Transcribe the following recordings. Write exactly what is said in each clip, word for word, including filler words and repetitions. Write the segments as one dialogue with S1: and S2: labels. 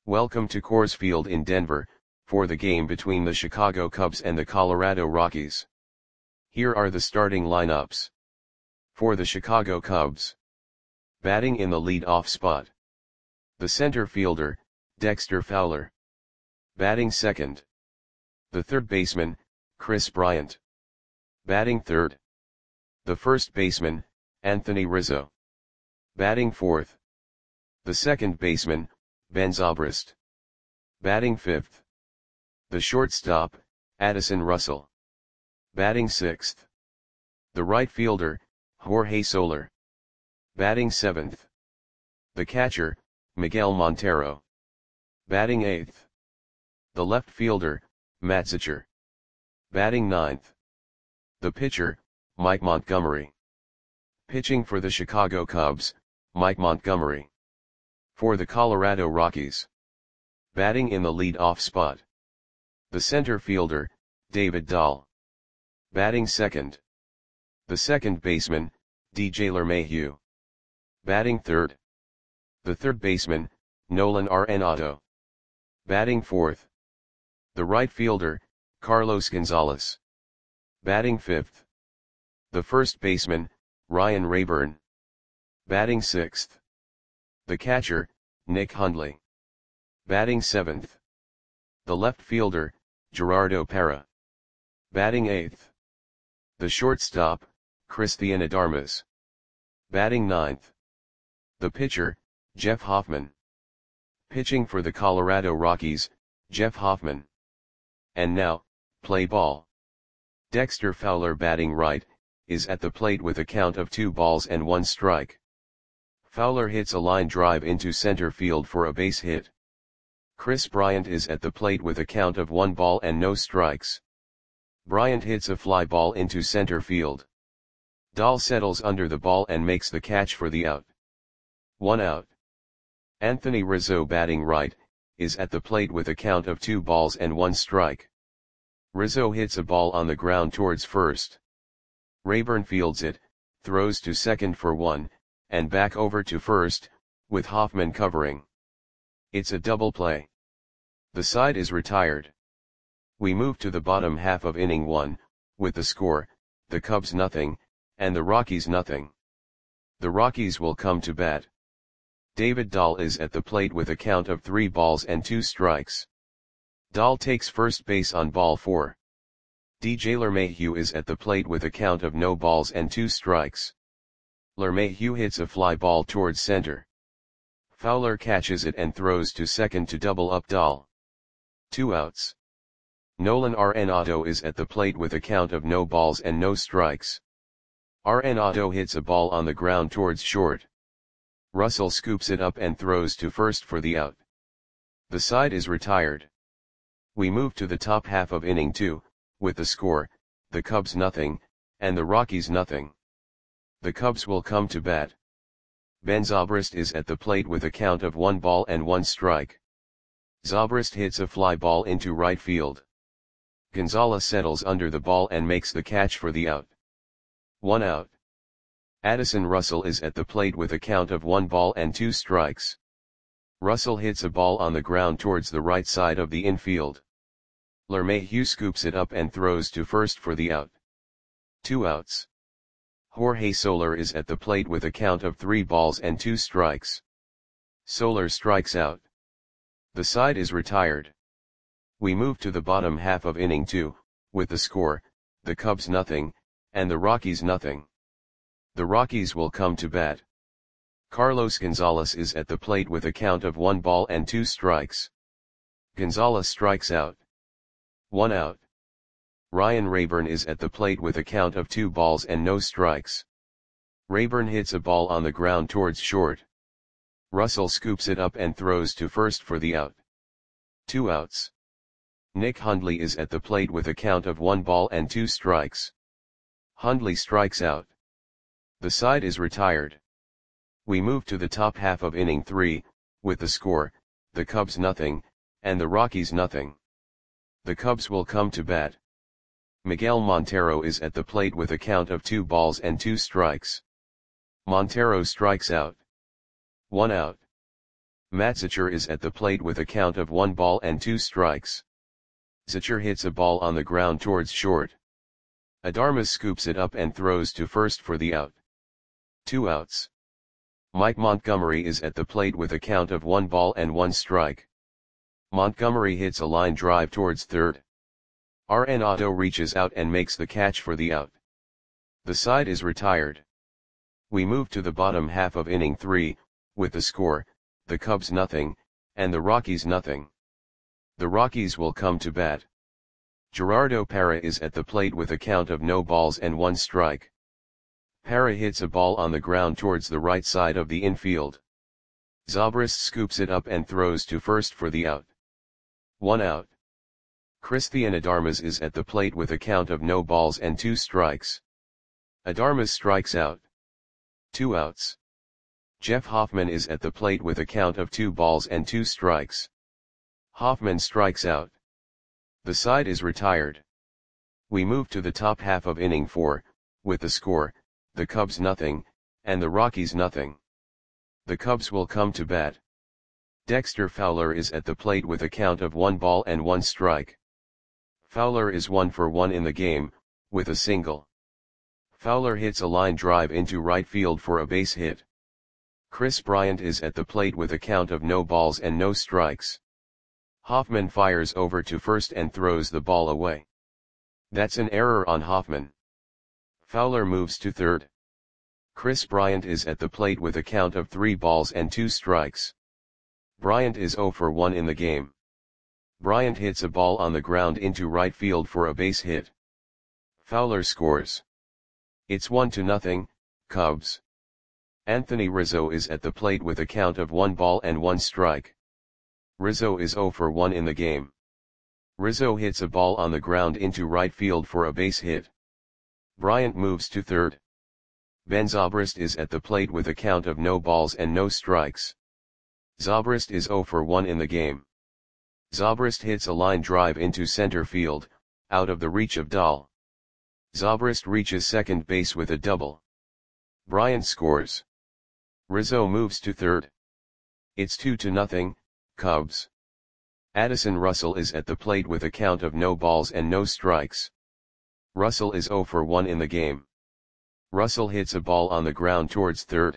S1: Welcome to Coors Field in Denver, for the game between the Chicago Cubs and the Colorado Rockies. Here are the starting lineups. For the Chicago Cubs. Batting in the lead-off spot. The center fielder, Dexter Fowler. Batting second. The third baseman, Kris Bryant. Batting third. The first baseman, Anthony Rizzo. Batting fourth. The second baseman, Ben Zobrist. Batting fifth. The shortstop, Addison Russell. Batting sixth. The right fielder, Jorge Soler. Batting seventh. The catcher, Miguel Montero. Batting eighth. The left fielder, Matt Zercher. Batting ninth. The pitcher, Mike Montgomery. Pitching for the Chicago Cubs, Mike Montgomery. For the Colorado Rockies. Batting in the lead-off spot. The center fielder, David Dahl. Batting second. The second baseman, D J LeMahieu. Batting third. The third baseman, Nolan Arenado. Batting fourth. The right fielder, Carlos Gonzalez. Batting fifth. The first baseman, Ryan Raburn. Batting sixth. The catcher, Nick Hundley. Batting seventh. The left fielder, Gerardo Parra. Batting eighth. The shortstop, Cristian Adarmas. Batting ninth. The pitcher, Jeff Hoffman. Pitching for the Colorado Rockies, Jeff Hoffman. And now, play ball. Dexter Fowler, batting right, is at the plate with a count of two balls and one strike. Fowler hits a line drive into center field for a base hit. Kris Bryant is at the plate with a count of one ball and no strikes. Bryant hits a fly ball into center field. Dahl settles under the ball and makes the catch for the out. One out. Anthony Rizzo, batting right, is at the plate with a count of two balls and one strike. Rizzo hits a ball on the ground towards first. Raburn fields it, throws to second for one, and back over to first, with Hoffman covering. It's a double play. The side is retired. We move to the bottom half of inning one, with the score, the Cubs nothing, and the Rockies nothing. The Rockies will come to bat. David Dahl is at the plate with a count of three balls and two strikes. Dahl takes first base on ball four. D J LeMahieu is at the plate with a count of no balls and two strikes. LeMahieu hits a fly ball towards center. Fowler catches it and throws to second to double up Dahl. Two outs. Nolan Arenado is at the plate with a count of no balls and no strikes. Arenado hits a ball on the ground towards short. Russell scoops it up and throws to first for the out. The side is retired. We move to the top half of inning two, with the score, the Cubs nothing, and the Rockies nothing. The Cubs will come to bat. Ben Zobrist is at the plate with a count of one ball and one strike. Zobrist hits a fly ball into right field. Gonzalez settles under the ball and makes the catch for the out. One out. Addison Russell is at the plate with a count of one ball and two strikes. Russell hits a ball on the ground towards the right side of the infield. LeMahieu scoops it up and throws to first for the out. Two outs. Jorge Soler is at the plate with a count of three balls and two strikes. Soler strikes out. The side is retired. We move to the bottom half of inning two, with the score, the Cubs nothing, and the Rockies nothing. The Rockies will come to bat. Carlos Gonzalez is at the plate with a count of one ball and two strikes. Gonzalez strikes out. One out. Ryan Raburn is at the plate with a count of two balls and no strikes. Raburn hits a ball on the ground towards short. Russell scoops it up and throws to first for the out. Two outs. Nick Hundley is at the plate with a count of one ball and two strikes. Hundley strikes out. The side is retired. We move to the top half of inning three, with the score, the Cubs nothing, and the Rockies nothing. The Cubs will come to bat. Miguel Montero is at the plate with a count of two balls and two strikes. Montero strikes out. One out. Matt Zachor is at the plate with a count of one ball and two strikes. Zachor hits a ball on the ground towards short. Adarmas scoops it up and throws to first for the out. Two outs. Mike Montgomery is at the plate with a count of one ball and one strike. Montgomery hits a line drive towards third. Arenado reaches out and makes the catch for the out. The side is retired. We move to the bottom half of inning three, with the score, the Cubs nothing, and the Rockies nothing. The Rockies will come to bat. Gerardo Parra is at the plate with a count of no balls and one strike. Parra hits a ball on the ground towards the right side of the infield. Zobrist scoops it up and throws to first for the out. One out. Christian Adarmas is at the plate with a count of no balls and two strikes. Adarmas strikes out. Two outs. Jeff Hoffman is at the plate with a count of two balls and two strikes. Hoffman strikes out. The side is retired. We move to the top half of inning four, with the score, the Cubs nothing, and the Rockies nothing. The Cubs will come to bat. Dexter Fowler is at the plate with a count of one ball and one strike. Fowler is one for one in the game, with a single. Fowler hits a line drive into right field for a base hit. Chris Bryant is at the plate with a count of no balls and no strikes. Hoffman fires over to first and throws the ball away. That's an error on Hoffman. Fowler moves to third. Chris Bryant is at the plate with a count of three balls and two strikes. Bryant is zero for one in the game. Bryant hits a ball on the ground into right field for a base hit. Fowler scores. It's one to nothing, Cubs. Anthony Rizzo is at the plate with a count of one ball and one strike. Rizzo is zero for one in the game. Rizzo hits a ball on the ground into right field for a base hit. Bryant moves to third. Ben Zobrist is at the plate with a count of no balls and no strikes. Zobrist is zero for one in the game. Zobrist hits a line drive into center field, out of the reach of Dahl. Zobrist reaches second base with a double. Bryant scores. Rizzo moves to third. It's two to nothing, Cubs. Addison Russell is at the plate with a count of no balls and no strikes. Russell is zero for one in the game. Russell hits a ball on the ground towards third.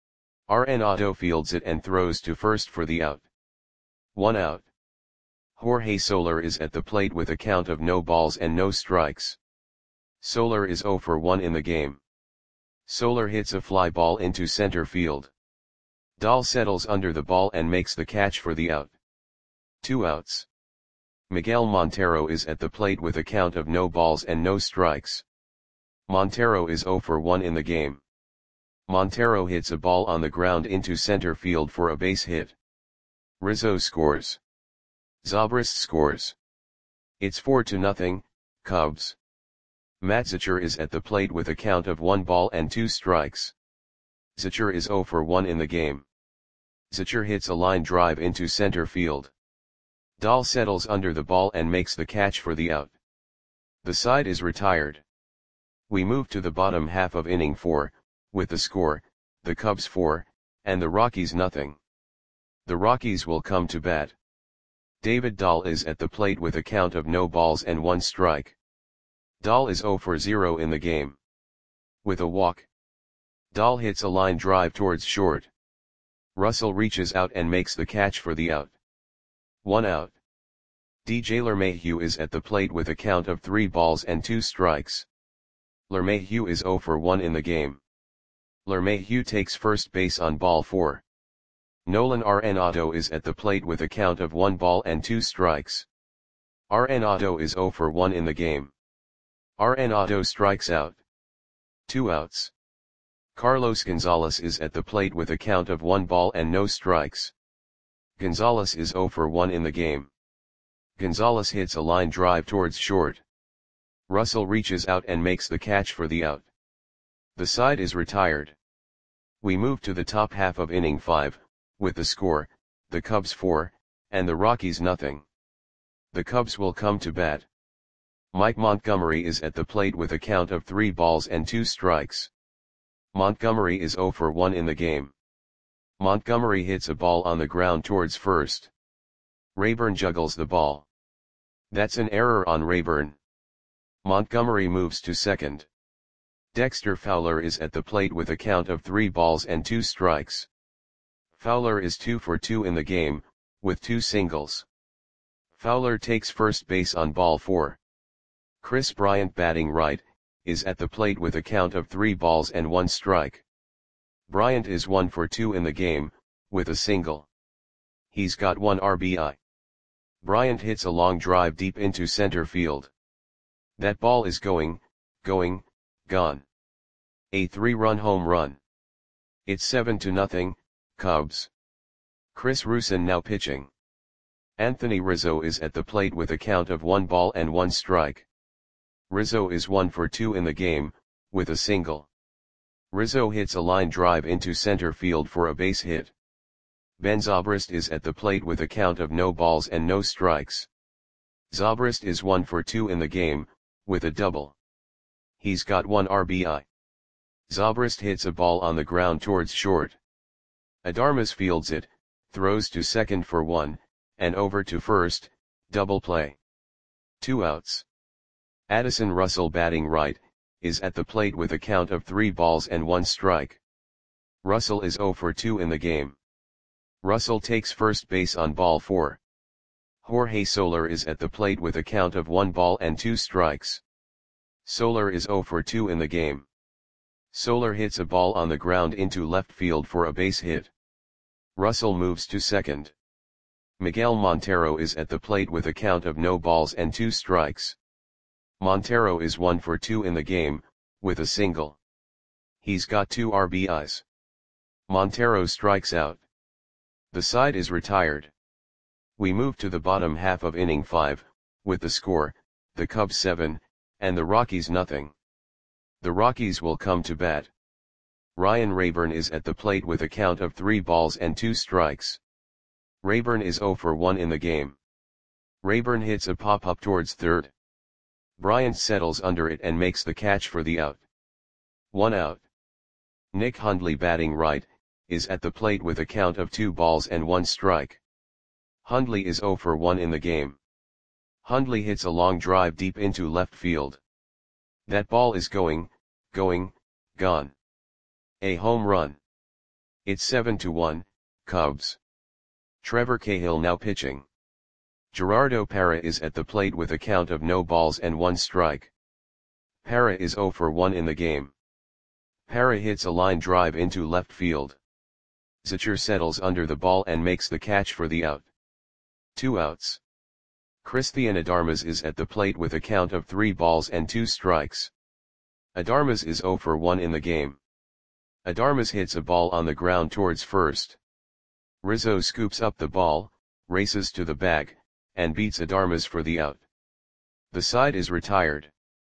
S1: Arenado fields it and throws to first for the out. One out. Jorge Soler is at the plate with a count of no balls and no strikes. Soler is zero for one in the game. Soler hits a fly ball into center field. Dahl settles under the ball and makes the catch for the out. Two outs. Miguel Montero is at the plate with a count of no balls and no strikes. Montero is zero for one in the game. Montero hits a ball on the ground into center field for a base hit. Rizzo scores. Zobrist scores. It's four to nothing, Cubs. Matt Zachor is at the plate with a count of one ball and two strikes. Zachor is zero for one in the game. Zachor hits a line drive into center field. Dahl settles under the ball and makes the catch for the out. The side is retired. We move to the bottom half of inning four, with the score, the Cubs four, and the Rockies nothing. The Rockies will come to bat. David Dahl is at the plate with a count of no balls and one strike. Dahl is zero for zero in the game. With a walk. Dahl hits a line drive towards short. Russell reaches out and makes the catch for the out. One out. D J LeMahieu is at the plate with a count of three balls and two strikes. LeMahieu is zero for one in the game. LeMahieu takes first base on ball four. Nolan Arenado is at the plate with a count of one ball and two strikes. Arenado is zero for one in the game. Arenado strikes out. Two outs. Carlos Gonzalez is at the plate with a count of one ball and no strikes. Gonzalez is zero for one in the game. Gonzalez hits a line drive towards short. Russell reaches out and makes the catch for the out. The side is retired. We move to the top half of inning five, with the score, the Cubs four, and the Rockies nothing. The Cubs will come to bat. Mike Montgomery is at the plate with a count of three balls and two strikes. Montgomery is zero for one in the game. Montgomery hits a ball on the ground towards first. Rayburn juggles the ball. That's an error on Rayburn. Montgomery moves to second. Dexter Fowler is at the plate with a count of three balls and two strikes. Fowler is two for two in the game, with two singles. Fowler takes first base on ball four. Chris Bryant, batting right, is at the plate with a count of three balls and one strike. Bryant is one for two in the game, with a single. He's got one R B I. Bryant hits a long drive deep into center field. That ball is going, going, gone. A three-run home run. It's seven to nothing, Cubs. Chris Rusin now pitching. Anthony Rizzo is at the plate with a count of one ball and one strike. Rizzo is one for two in the game, with a single. Rizzo hits a line drive into center field for a base hit. Ben Zobrist is at the plate with a count of no balls and no strikes. Zobrist is one for two in the game, with a double. He's got one R B I. Zobrist hits a ball on the ground towards short. Adarmas fields it, throws to second for one, and over to first, double play. Two outs. Addison Russell, batting right, is at the plate with a count of three balls and one strike. Russell is zero for two in the game. Russell takes first base on ball four. Jorge Soler is at the plate with a count of one ball and two strikes. Soler is zero for two in the game. Soler hits a ball on the ground into left field for a base hit. Russell moves to second. Miguel Montero is at the plate with a count of no balls and two strikes. Montero is one for two in the game, with a single. He's got two R B Is. Montero strikes out. The side is retired. We move to the bottom half of inning five, with the score, the Cubs seven, and the Rockies nothing. The Rockies will come to bat. Ryan Rayburn is at the plate with a count of three balls and two strikes. Rayburn is zero for one in the game. Rayburn hits a pop-up towards third. Bryant settles under it and makes the catch for the out. One out. Nick Hundley, batting right, is at the plate with a count of two balls and one strike. Hundley is zero for one in the game. Hundley hits a long drive deep into left field. That ball is going, going, gone. A home run. It's seven to one, Cubs. Trevor Cahill now pitching. Gerardo Parra is at the plate with a count of no balls and one strike. Parra is zero for one in the game. Parra hits a line drive into left field. Zachor settles under the ball and makes the catch for the out. Two outs. Christian Adarmas is at the plate with a count of three balls and two strikes. Adarmas is zero for one in the game. Adarmas hits a ball on the ground towards first. Rizzo scoops up the ball, races to the bag, and beats Adarmas for the out. The side is retired.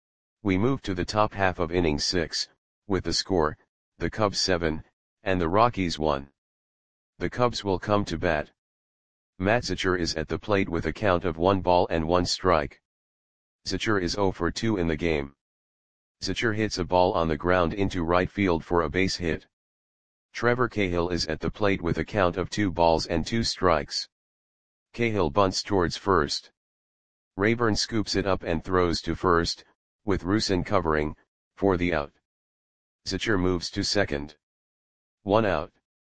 S1: We move to the top half of inning six, with the score, the Cubs seven, and the Rockies one. The Cubs will come to bat. Matt Zachor is at the plate with a count of one ball and one strike. Zachor is zero for two in the game. Zachor hits a ball on the ground into right field for a base hit. Trevor Cahill is at the plate with a count of two balls and two strikes. Cahill bunts towards first. Rayburn scoops it up and throws to first, with Rusin covering, for the out. Zachor moves to second. One out.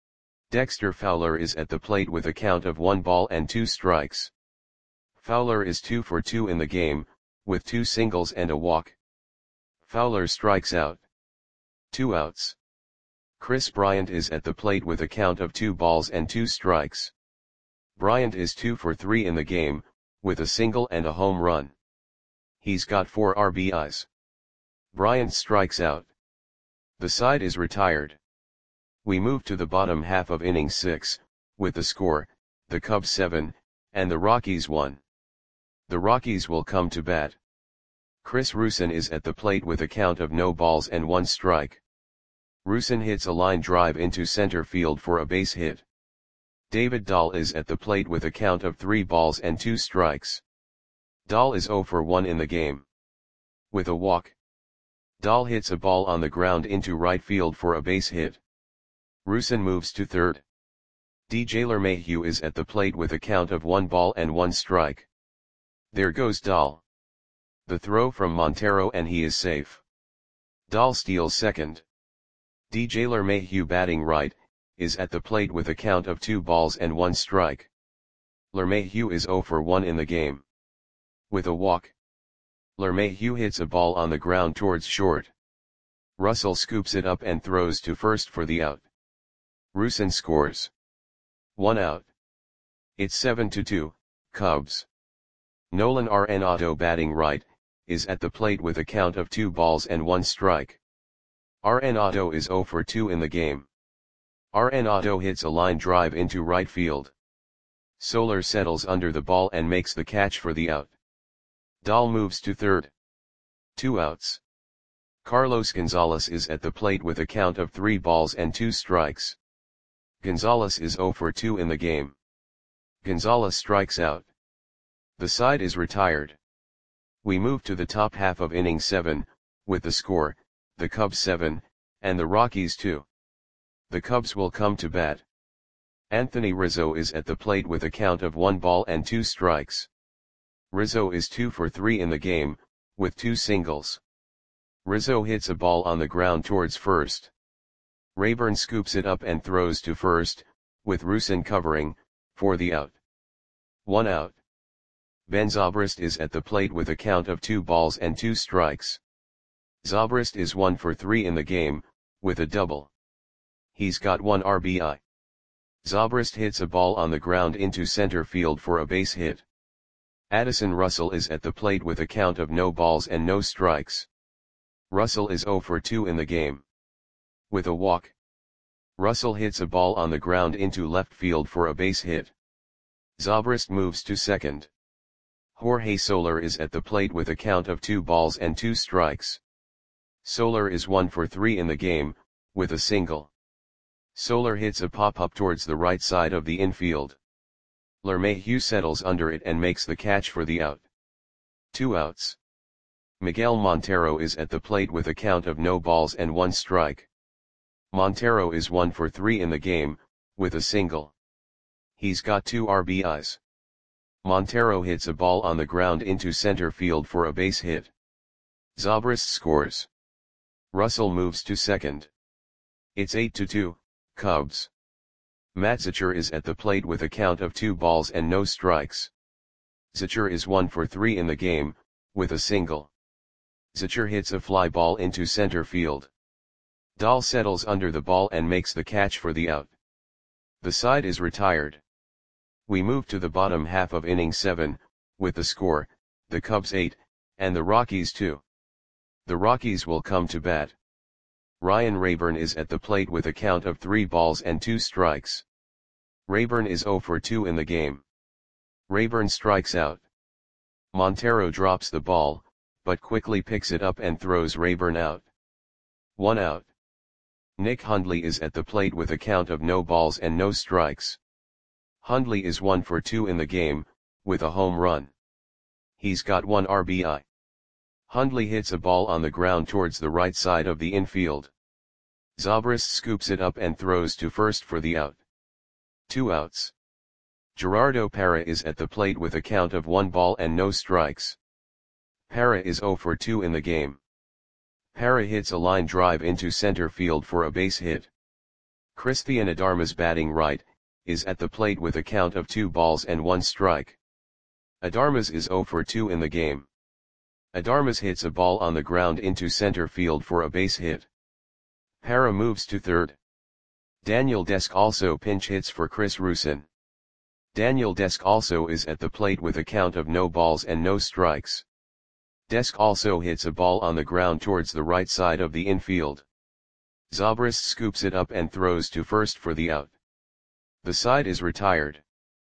S1: Dexter Fowler is at the plate with a count of one ball and two strikes. Fowler is two for two in the game, with two singles and a walk. Fowler strikes out. Two outs. Chris Bryant is at the plate with a count of two balls and two strikes. Bryant is two for three in the game, with a single and a home run. He's got four R B Is. Bryant strikes out. The side is retired. We move to the bottom half of inning six, with the score, the Cubs seven, and the Rockies one. The Rockies will come to bat. Chris Rusin is at the plate with a count of no balls and one strike. Rusin hits a line drive into center field for a base hit. David Dahl is at the plate with a count of three balls and two strikes. Dahl is zero for one in the game. With a walk. Dahl hits a ball on the ground into right field for a base hit. Rusin moves to third. D J LeMahieu is at the plate with a count of one ball and one strike. There goes Dahl. The throw from Montero and he is safe. Dahl steals second. D J LeMahieu batting right, is at the plate with a count of two balls and one strike. LeMahieu is zero for one in the game. With a walk, LeMahieu hits a ball on the ground towards short. Russell scoops it up and throws to first for the out. Rusin scores. One out. It's seven to two, Cubs. Nolan Arenado batting right, is at the plate with a count of two balls and one strike. Arenado is zero for two in the game. Arenado hits a line drive into right field. Soler settles under the ball and makes the catch for the out. Dahl moves to third. Two outs. Carlos Gonzalez is at the plate with a count of three balls and two strikes. Gonzalez is zero for two in the game. Gonzalez strikes out. The side is retired. We move to the top half of inning seven, with the score, the Cubs seven, and the Rockies two. The Cubs will come to bat. Anthony Rizzo is at the plate with a count of one ball and two strikes. Rizzo is two for three in the game, with two singles. Rizzo hits a ball on the ground towards first. Rayburn scoops it up and throws to first, with Rusin covering, for the out. One out. Ben Zobrist is at the plate with a count of two balls and two strikes. Zobrist is one for three in the game, with a double. He's got one R B I. Zobrist hits a ball on the ground into center field for a base hit. Addison Russell is at the plate with a count of no balls and no strikes. Russell is zero for two in the game. With a walk, Russell hits a ball on the ground into left field for a base hit. Zobrist moves to second. Jorge Soler is at the plate with a count of two balls and two strikes. Soler is one for three in the game, with a single. Soler hits a pop-up towards the right side of the infield. LeMahieu settles under it and makes the catch for the out. Two outs. Miguel Montero is at the plate with a count of no balls and one strike. Montero is one for three in the game, with a single. He's got two R B Is. Montero hits a ball on the ground into center field for a base hit. Zobrist scores. Russell moves to second. It's eight to two, Cubs. Matt Zachor is at the plate with a count of two balls and no strikes. Zachor is one for three in the game, with a single. Zachor hits a fly ball into center field. Dahl settles under the ball and makes the catch for the out. The side is retired. We move to the bottom half of inning seven, with the score, the Cubs eight, and the Rockies two. The Rockies will come to bat. Ryan Rayburn is at the plate with a count of three balls and two strikes. Rayburn is zero for two in the game. Rayburn strikes out. Montero drops the ball, but quickly picks it up and throws Rayburn out. One out. Nick Hundley is at the plate with a count of no balls and no strikes. Hundley is one for two in the game, with a home run. He's got one R B I. Hundley hits a ball on the ground towards the right side of the infield. Zobrist scoops it up and throws to first for the out. Two outs. Gerardo Parra is at the plate with a count of one ball and no strikes. Parra is zero for two in the game. Parra hits a line drive into center field for a base hit. Christian Adarmas batting right, is at the plate with a count of two balls and one strike. Adarmas is zero for two in the game. Adarmas hits a ball on the ground into center field for a base hit. Parra moves to third. Daniel Desk also pinch hits for Chris Rusin. Daniel Desk also is at the plate with a count of no balls and no strikes. Desk also hits a ball on the ground towards the right side of the infield. Zobrist scoops it up and throws to first for the out. The side is retired.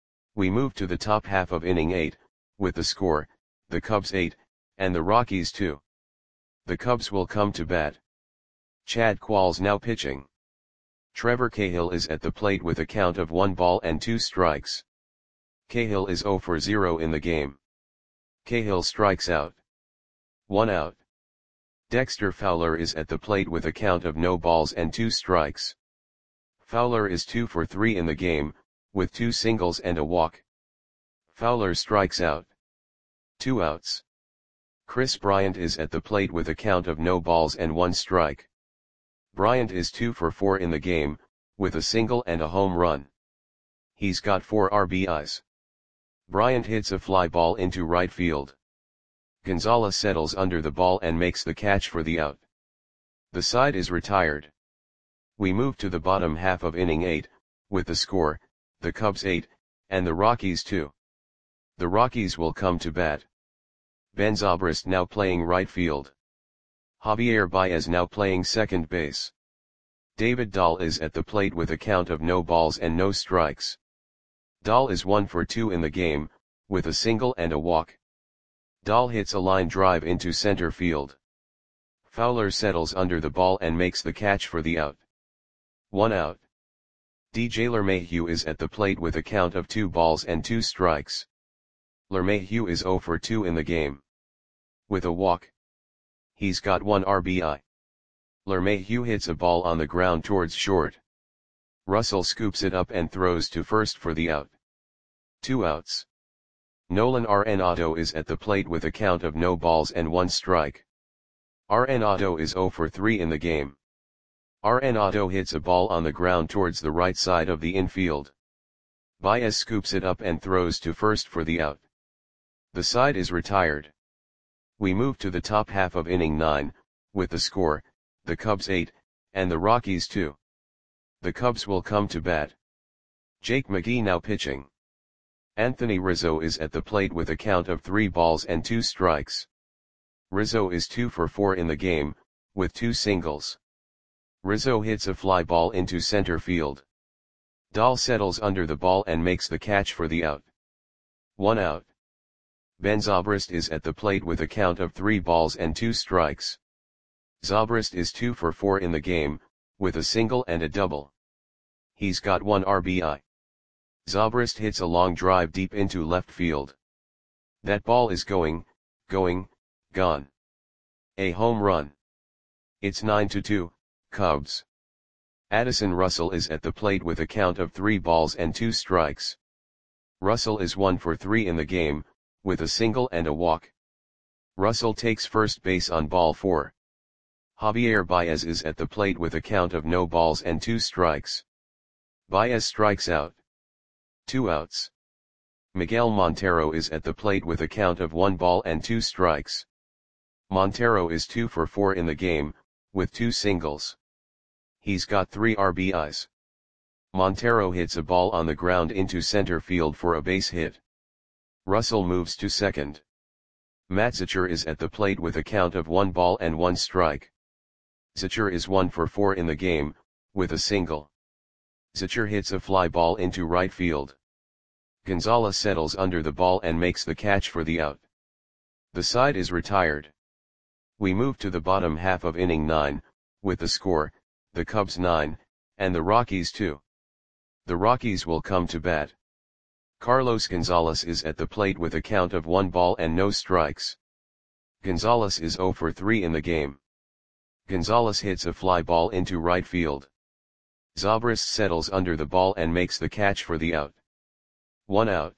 S1: We move to the top half of inning eight, with the score, the Cubs eight, and the Rockies two. The Cubs will come to bat. Chad Qualls now pitching. Trevor Cahill is at the plate with a count of one ball and two strikes. Cahill is zero for zero in the game. Cahill strikes out. One out. Dexter Fowler is at the plate with a count of no balls and two strikes. Fowler is two for three in the game, with two singles and a walk. Fowler strikes out. Two outs. Chris Bryant is at the plate with a count of no balls and one strike. Bryant is two for four in the game, with a single and a home run. He's got four R B Is. Bryant hits a fly ball into right field. Gonzalez settles under the ball and makes the catch for the out. The side is retired. We move to the bottom half of inning eight, with the score, the Cubs eight, and the Rockies two. The Rockies will come to bat. Ben Zobrist now playing right field. Javier Baez now playing second base. David Dahl is at the plate with a count of no balls and no strikes. Dahl is one for two in the game, with a single and a walk. Dahl hits a line drive into center field. Fowler settles under the ball and makes the catch for the out. One out. D J LeMahieu is at the plate with a count of two balls and two strikes. LeMahieu is zero for two in the game. With a walk. He's got one R B I. LeMahieu hits a ball on the ground towards short. Russell scoops it up and throws to first for the out. Two outs. Nolan Arenado is at the plate with a count of no balls and one strike. Arenado is zero for three in the game. Arenado hits a ball on the ground towards the right side of the infield. Baez scoops it up and throws to first for the out. The side is retired. We move to the top half of inning nine, with the score, the Cubs eight, and the Rockies two. The Cubs will come to bat. Jake McGee now pitching. Anthony Rizzo is at the plate with a count of three balls and two strikes. Rizzo is two for four in the game, with two singles. Rizzo hits a fly ball into center field. Dahl settles under the ball and makes the catch for the out. One out. Ben Zobrist is at the plate with a count of three balls and two strikes. Zobrist is two for four in the game, with a single and a double. He's got one R B I. Zobrist hits a long drive deep into left field. That ball is going, going, gone. A home run. It's nine to two, Cubs. Addison Russell is at the plate with a count of three balls and two strikes. Russell is one for three in the game, with a single and a walk. Russell takes first base on ball four. Javier Baez is at the plate with a count of no balls and two strikes. Baez strikes out. Two outs. Miguel Montero is at the plate with a count of one ball and two strikes. Montero is two for four in the game, with two singles. He's got three R B Is. Montero hits a ball on the ground into center field for a base hit. Russell moves to second. Matt Zachor is at the plate with a count of one ball and one strike. Zachor is one for four in the game, with a single. Zachor hits a fly ball into right field. Gonzalez settles under the ball and makes the catch for the out. The side is retired. We move to the bottom half of inning nine, with the score, the Cubs nine, and the Rockies two. The Rockies will come to bat. Carlos Gonzalez is at the plate with a count of one ball and no strikes. Gonzalez is zero for three in the game. Gonzalez hits a fly ball into right field. Zobrist settles under the ball and makes the catch for the out. One out.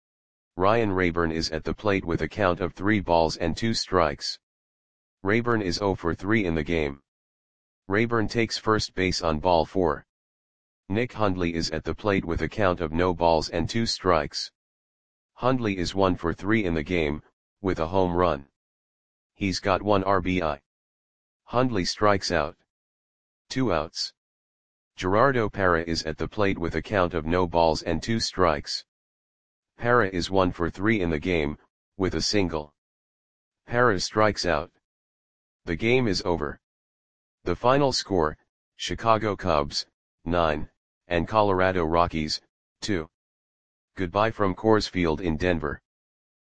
S1: Ryan Raburn is at the plate with a count of three balls and two strikes. Raburn is zero for three in the game. Raburn takes first base on ball four. Nick Hundley is at the plate with a count of no balls and two strikes. Hundley is one for three in the game, with a home run. He's got one R B I. Hundley strikes out. Two outs. Gerardo Parra is at the plate with a count of no balls and two strikes. Parra is one for three in the game, with a single. Parra strikes out. The game is over. The final score, Chicago Cubs, nine, and Colorado Rockies, two. Goodbye from Coors Field in Denver.